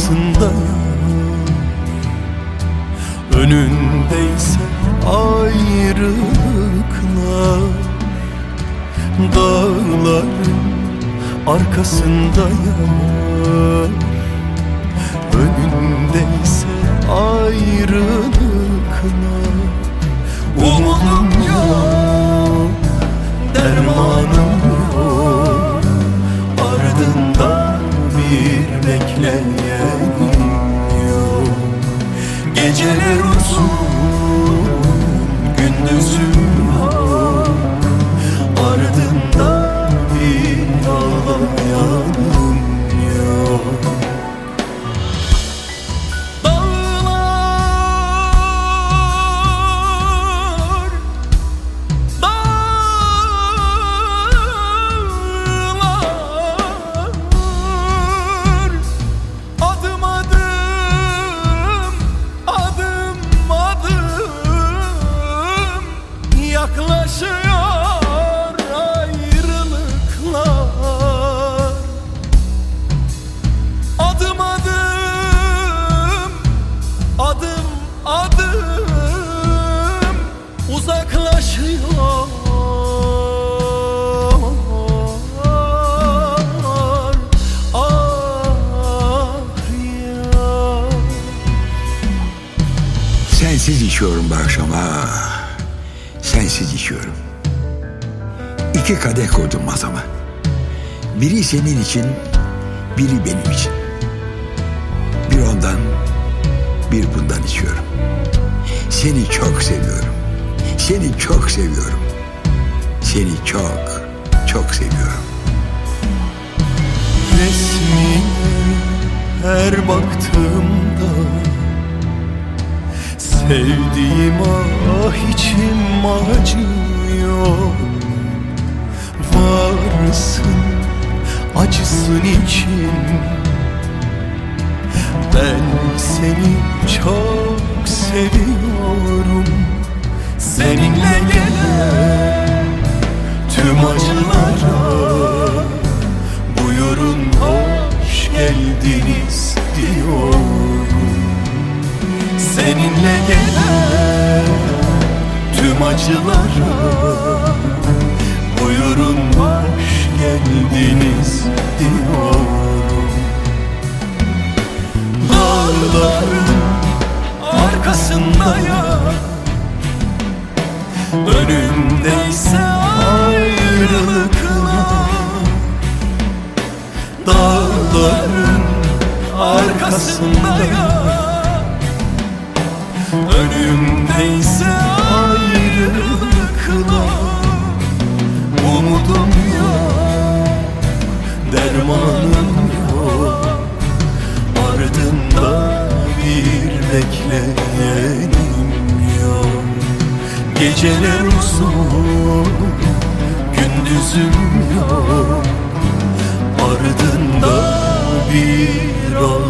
arkasındayım. Önündeyse ayrılıklar, dağların arkasındayım. Önündeyse ayrılıklar. Umudum yok, dermanım yok, ardında bir bekleyenim yok. Geceler uzun, gündüzüm yok, ardında bir ağlayanım yok. Sensiz içiyorum bu akşam, sensiz içiyorum. 2 kadeh koydum masama. Biri senin için, biri benim için. Bir ondan, bir bundan içiyorum. Seni çok seviyorum. Seni çok seviyorum. Seni çok, çok seviyorum. Resmine her baktığımda sevdiğim içim acıyor. Varsın, acısın için. Ben seni çok seviyorum. Seninle gelen tüm acılara buyurun hoş geldiniz diyorum. Seninle gelen tüm acılara buyurun hoş geldiniz diyorum. Dağların arkasındayım. Önümdeyse ayrılıklar. Dağların arkasındayım. Önümdeyse ayrılıklar. Umudum yok, dermanım yok, ardında bir bekleyenim yok. Geceler uzun, gündüzüm yok, ardında bir